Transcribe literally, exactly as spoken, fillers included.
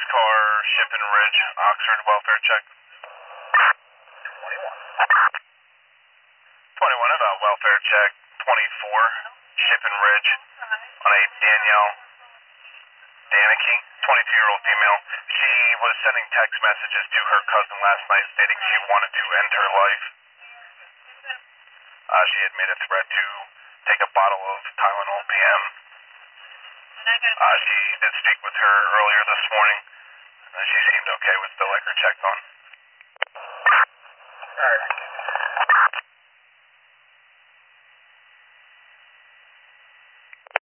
car, Shipping Ridge, Oxford, welfare check. twenty-one. twenty-one about welfare check, twenty-four, Shipping Ridge, on a Danielle Danicki, twenty-two-year-old female. She was sending text messages to her cousin last night stating she wanted to end her life. Uh, she had made a threat to take a bottle of Tylenol P M. Uh, she did speak with her earlier this morning, and she seemed okay with the liquor checked on. Alright.